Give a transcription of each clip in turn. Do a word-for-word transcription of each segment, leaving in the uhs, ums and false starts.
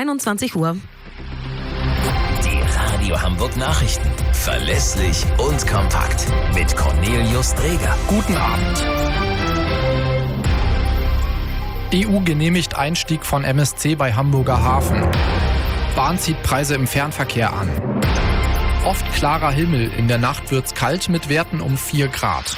einundzwanzig Uhr. Die Radio Hamburg Nachrichten. Verlässlich und kompakt. Mit Cornelius Dreger. Guten Abend. E U genehmigt Einstieg von M S C bei Hamburger Hafen. Bahn zieht Preise im Fernverkehr an. Oft klarer Himmel, in der Nacht wird's kalt mit Werten um vier Grad.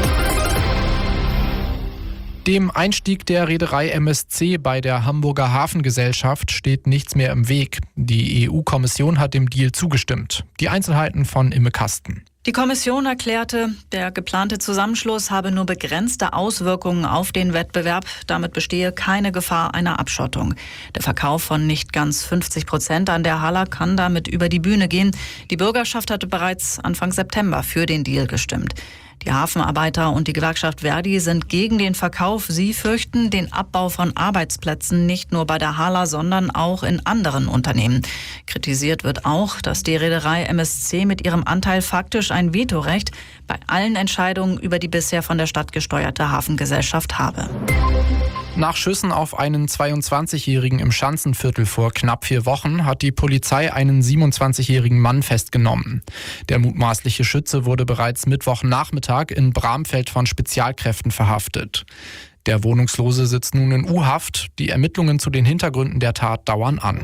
Dem Einstieg der Reederei M S C bei der Hamburger Hafengesellschaft steht nichts mehr im Weg. Die E U-Kommission hat dem Deal zugestimmt. Die Einzelheiten von Imme Kasten. Die Kommission erklärte, der geplante Zusammenschluss habe nur begrenzte Auswirkungen auf den Wettbewerb. Damit bestehe keine Gefahr einer Abschottung. Der Verkauf von nicht ganz fünfzig Prozent an der Hala kann damit über die Bühne gehen. Die Bürgerschaft hatte bereits Anfang September für den Deal gestimmt. Die Hafenarbeiter und die Gewerkschaft Verdi sind gegen den Verkauf. Sie fürchten den Abbau von Arbeitsplätzen nicht nur bei der Hala, sondern auch in anderen Unternehmen. Kritisiert wird auch, dass die Reederei M S C mit ihrem Anteil faktisch ein Vetorecht bei allen Entscheidungen über die bisher von der Stadt gesteuerte Hafengesellschaft habe. Nach Schüssen auf einen zweiundzwanzigjährigen im Schanzenviertel vor knapp vier Wochen hat die Polizei einen siebenundzwanzigjährigen Mann festgenommen. Der mutmaßliche Schütze wurde bereits Mittwochnachmittag in Bramfeld von Spezialkräften verhaftet. Der Wohnungslose sitzt nun in U-Haft. Die Ermittlungen zu den Hintergründen der Tat dauern an.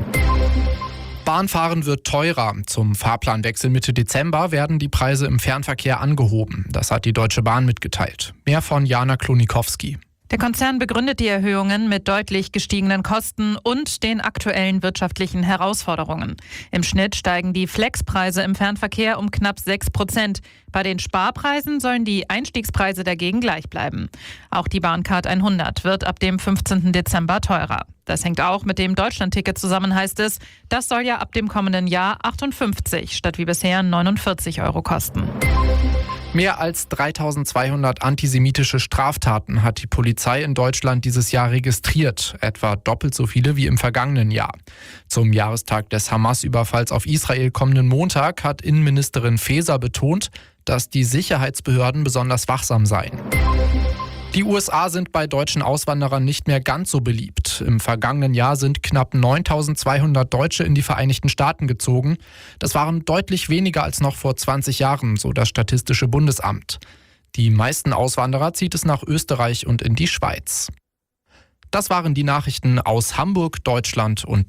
Bahnfahren wird teurer. Zum Fahrplanwechsel Mitte Dezember werden die Preise im Fernverkehr angehoben. Das hat die Deutsche Bahn mitgeteilt. Mehr von Jana Klonikowski. Der Konzern begründet die Erhöhungen mit deutlich gestiegenen Kosten und den aktuellen wirtschaftlichen Herausforderungen. Im Schnitt steigen die Flexpreise im Fernverkehr um knapp sechs Prozent. Bei den Sparpreisen sollen die Einstiegspreise dagegen gleich bleiben. Auch die Bahncard hundert wird ab dem fünfzehnten Dezember teurer. Das hängt auch mit dem Deutschlandticket zusammen, heißt es. Das soll ja ab dem kommenden Jahr achtundfünfzig statt wie bisher neunundvierzig Euro kosten. Mehr als dreitausendzweihundert antisemitische Straftaten hat die Polizei in Deutschland dieses Jahr registriert, etwa doppelt so viele wie im vergangenen Jahr. Zum Jahrestag des Hamas-Überfalls auf Israel kommenden Montag hat Innenministerin Faeser betont, dass die Sicherheitsbehörden besonders wachsam seien. Die U S A sind bei deutschen Auswanderern nicht mehr ganz so beliebt. Im vergangenen Jahr sind knapp neuntausendzweihundert Deutsche in die Vereinigten Staaten gezogen. Das waren deutlich weniger als noch vor zwanzig Jahren, so das Statistische Bundesamt. Die meisten Auswanderer zieht es nach Österreich und in die Schweiz. Das waren die Nachrichten aus Hamburg, Deutschland und